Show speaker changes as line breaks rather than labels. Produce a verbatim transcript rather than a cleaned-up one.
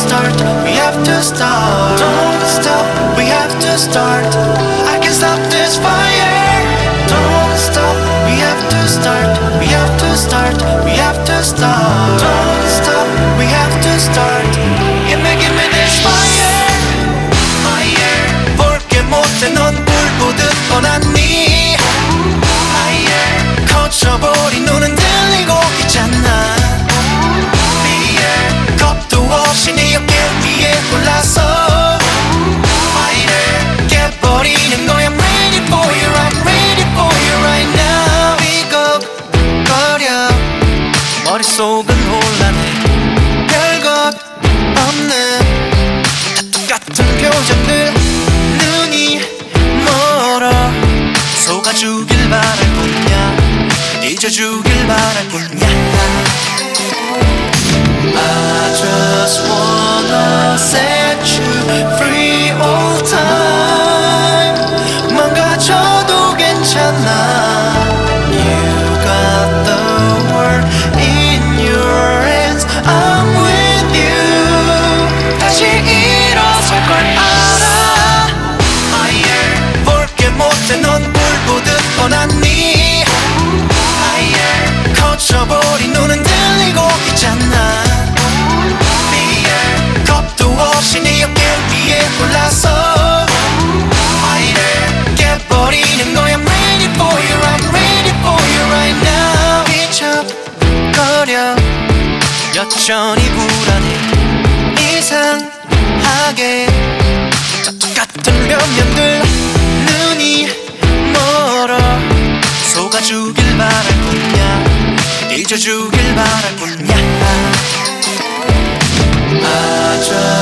start, we have to start. Don't stop, we have to start. I can stop this fire. Don't stop, we have to start, we have to start, we have to start. Don't stop, we have to start. Give me, give me this fire, fire. 볼게 못해 넌 불보듯 뻔하니. Fire. 거쳐버린 눈은 들리고 있잖아. Fire. 겁도 없이 네 어깨 위에 올라서 Fire. 깨버리는 거야. I'm ready for you, I'm ready for you right now. 삐걱거려 머릿속은 혼란해. 별것 없는 다 똑같은 표정들. 눈이 멀어. 속아주길 바랄 뿐이야. 잊어주길 바랄 뿐이야. I just wanna set you free all time. 망가져도 괜찮아. You got the world in your hands. I'm with you. 다시 일어설 걸 알아. Fire. 볼게 못해 넌 불보듯 뻔하니. Fire. 거쳐버린 눈은 들리고 있잖아. Fire. 겁도 없이 네 어깨 위에 올라서 Fire. 깨버리는 거야. I'm ready for you, I'm ready for you right now. 삐쩍거려 여전히 불안해. 이상하게 다 똑같은 변명들. 눈이 멀어. 속아주길 바랄 뿐이야. 잊어주길 바랄 뿐이야. I just